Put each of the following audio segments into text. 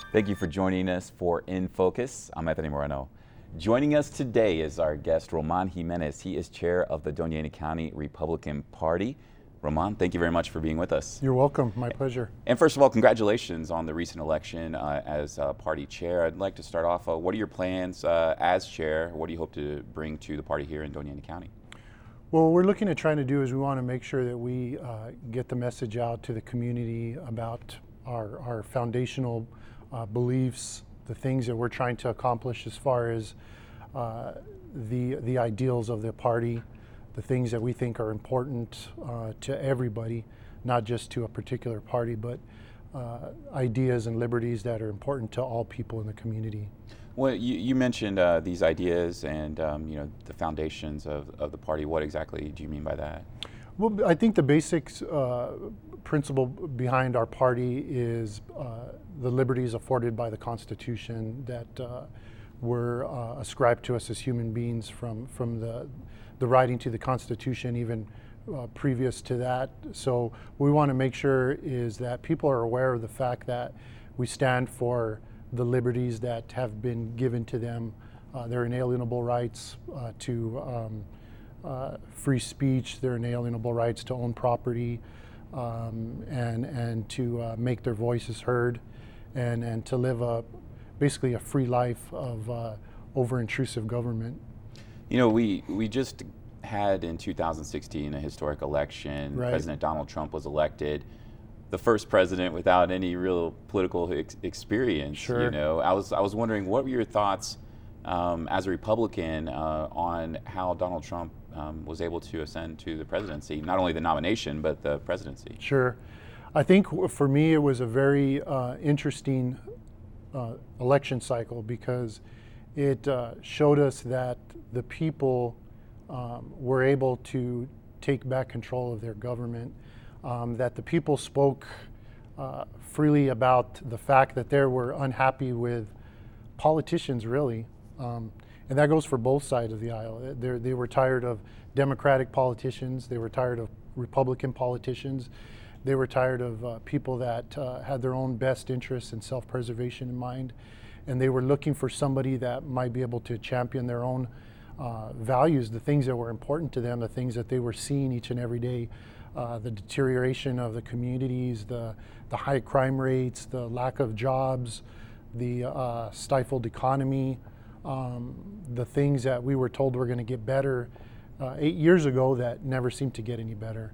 Thank you for joining us for In Focus. I'm Anthony Moreno. Joining us today is our guest, Roman Jimenez. He is chair of the Doña Ana County Republican Party. Roman, thank you very much for being with us. You're welcome. My pleasure. And first of all, congratulations on the recent election as party chair. I'd like to start off, what are your plans as chair? What do you hope to bring to the party here in Doña Ana County? Well, what we're looking at trying to do is we want to make sure that we get the message out to the community about our foundational beliefs, the things that we're trying to accomplish as far as the ideals of the party, the things that we think are important to everybody, not just to a particular party, but ideas and liberties that are important to all people in the community. Well, you mentioned these ideas and the foundations of the party. What exactly do you mean by that? Well, I think the basics principle behind our party is the liberties afforded by the Constitution that were ascribed to us as human beings from the writing to the Constitution, even previous to that. So we want to make sure is that people are aware of the fact that we stand for the liberties that have been given to them, their inalienable rights to free speech, their inalienable rights to own property, and to make their voices heard, and to live basically a free life of over-intrusive government. You know, we just had in 2016 a historic election. Right. President Donald Trump was elected, the first president without any real political experience. Sure. You know, I was wondering, what were your thoughts as a Republican on how Donald Trump was able to ascend to the presidency, not only the nomination, but the presidency? Sure. I think for me it was a very interesting election cycle because it showed us that the people were able to take back control of their government, that the people spoke freely about the fact that they were unhappy with politicians, really. And that goes for both sides of the aisle. They were tired of Democratic politicians. They were tired of Republican politicians. They were tired of people that had their own best interests and self-preservation in mind. And they were looking for somebody that might be able to champion their own values, the things that were important to them, the things that they were seeing each and every day, the deterioration of the communities, the high crime rates, the lack of jobs, the stifled economy, the things that we were told were going to get better 8 years ago that never seemed to get any better.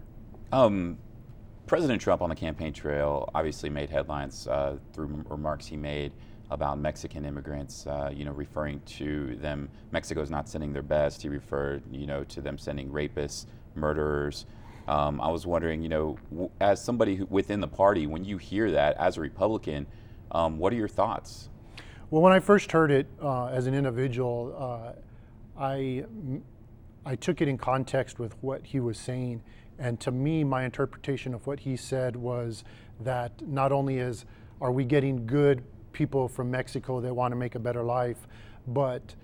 President Trump on the campaign trail obviously made headlines through remarks he made about Mexican immigrants, referring to them. Mexico's not sending their best. He referred, to them sending rapists, murderers. I was wondering, as somebody within the party, when you hear that as a Republican, what are your thoughts? Well, when I first heard it as an individual, I took it in context with what he was saying. And to me, my interpretation of what he said was that not only are we getting good people from Mexico that want to make a better life, but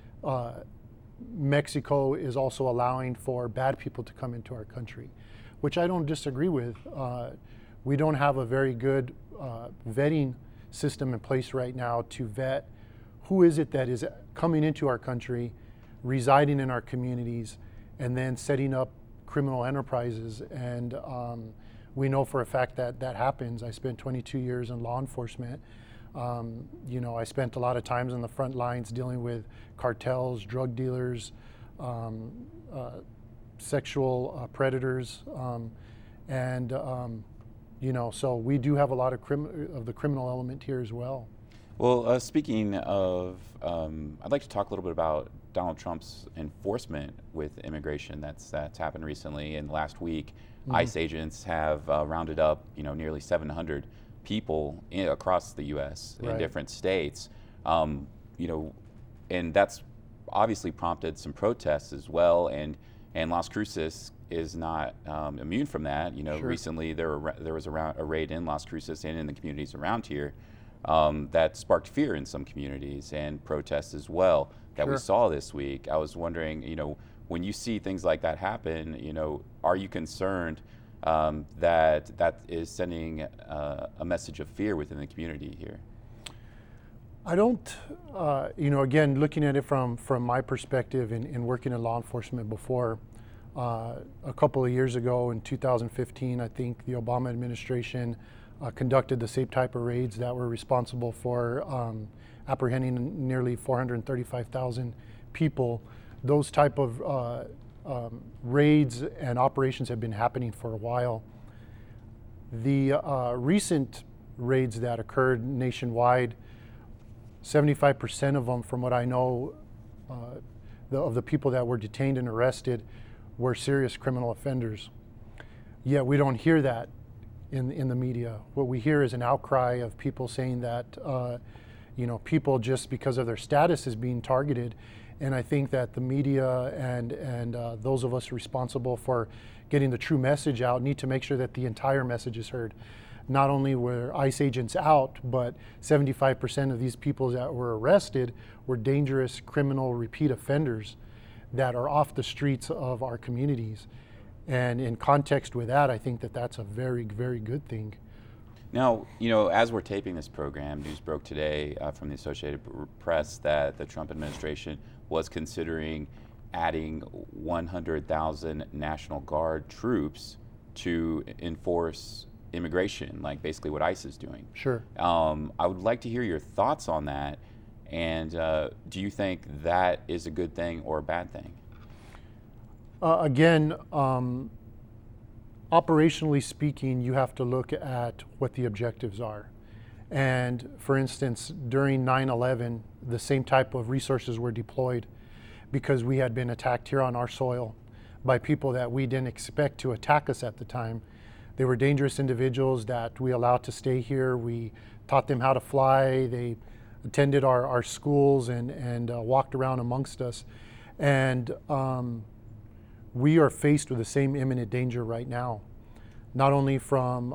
Mexico is also allowing for bad people to come into our country, which I don't disagree with. We don't have a very good vetting system in place right now to vet who is it that is coming into our country, residing in our communities, and then setting up criminal enterprises. And we know for a fact that that happens. I spent 22 years in law enforcement. I spent a lot of times on the front lines dealing with cartels, drug dealers, sexual predators, so we do have a lot of the criminal element here as well. Well, speaking of, I'd like to talk a little bit about Donald Trump's enforcement with immigration that's happened recently. And last week, ICE agents have rounded up, nearly 700 people across the U.S. in different states, and that's obviously prompted some protests as well. And Las Cruces is not immune from that. Sure. Recently there was a raid in Las Cruces and in the communities around here that sparked fear in some communities and protests as well that we saw this week. I was wondering, when you see things like that happen, are you concerned that is sending a message of fear within the community here? I don't, again, looking at it from my perspective in working in law enforcement before, a couple of years ago in 2015, I think the Obama administration conducted the same type of raids that were responsible for apprehending nearly 435,000 people. Those type of raids and operations have been happening for a while. The recent raids that occurred nationwide, 75% of them, from what I know, of the people that were detained and arrested were serious criminal offenders. Yet we don't hear that in the media. What we hear is an outcry of people saying that people just because of their status is being targeted. And I think that the media and those of us responsible for getting the true message out need to make sure that the entire message is heard. Not only were ICE agents out, but 75% of these people that were arrested were dangerous criminal repeat offenders that are off the streets of our communities. And in context with that, I think that that's a very, very good thing. Now, as we're taping this program, news broke today from the Associated Press that the Trump administration was considering adding 100,000 National Guard troops to enforce immigration, like basically what ICE is doing. Sure. I would like to hear your thoughts on that. And do you think that is a good thing or a bad thing? Again, operationally speaking, you have to look at what the objectives are. And for instance, during 9/11, the same type of resources were deployed because we had been attacked here on our soil by people that we didn't expect to attack us at the time. They were dangerous individuals that we allowed to stay here. We taught them how to fly. They attended our schools and walked around amongst us. And we are faced with the same imminent danger right now, not only from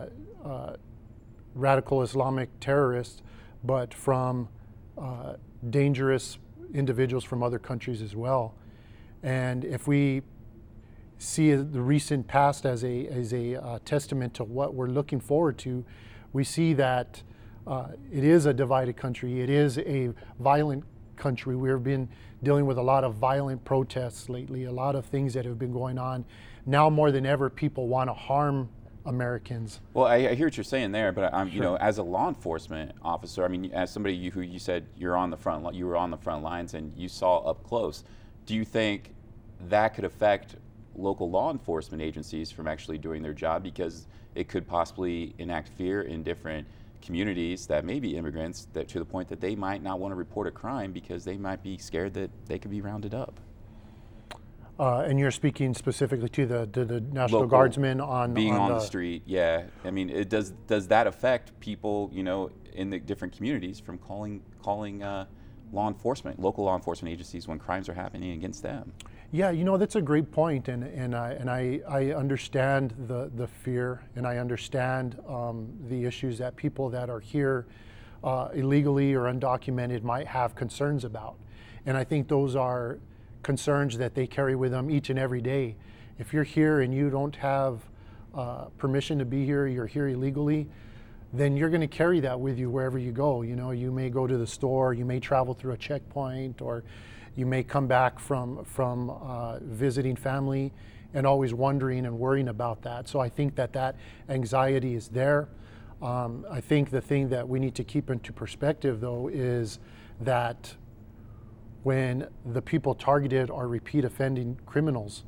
radical Islamic terrorists, but from dangerous individuals from other countries as well. And if we see the recent past as a testament to what we're looking forward to, we see that it is a divided country. It is a violent country. We've been dealing with a lot of violent protests lately, a lot of things that have been going on. Now more than ever, people want to harm Americans. Well, I hear what you're saying there, but I'm, Sure. As a law enforcement officer, I mean, as somebody who you said you were on the front lines and you saw up close, do you think that could affect local law enforcement agencies from actually doing their job, because it could possibly enact fear in different communities that may be immigrants, that to the point that they might not want to report a crime because they might be scared that they could be rounded up? And you're speaking specifically to the National Local Guardsmen on the street, yeah. I mean, does that affect people, in the different communities from calling local law enforcement agencies when crimes are happening against them? Yeah, that's a great point, and I understand the fear, and I understand the issues that people that are here illegally or undocumented might have concerns about, and I think those are concerns that they carry with them each and every day. If you're here and you don't have permission to be here, you're here illegally, then you're going to carry that with you wherever you go. You may go to the store, you may travel through a checkpoint, or you may come back from visiting family and always wondering and worrying about that. So I think that anxiety is there. I think the thing that we need to keep into perspective, though, is that when the people targeted are repeat offending criminals,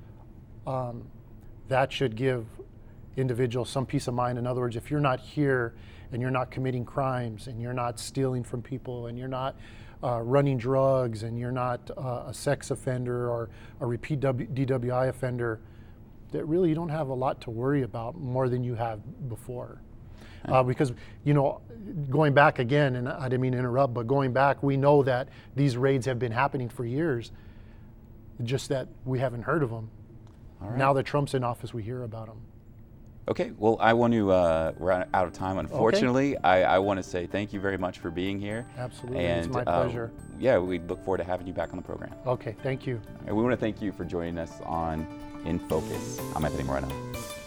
that should give individuals some peace of mind. In other words, if you're not here and you're not committing crimes and you're not stealing from people and you're not running drugs and you're not a sex offender or a repeat DWI offender, that really you don't have a lot to worry about more than you have before. Because, going back again, and I didn't mean to interrupt, but going back, we know that these raids have been happening for years, just that we haven't heard of them. All right. Now that Trump's in office, we hear about them. Okay, well, I want to, we're out of time, unfortunately. Okay. I want to say thank you very much for being here. Absolutely, and, it's my pleasure. Yeah, we look forward to having you back on the program. Okay, thank you. And we want to thank you for joining us on In Focus. I'm Anthony Moreno.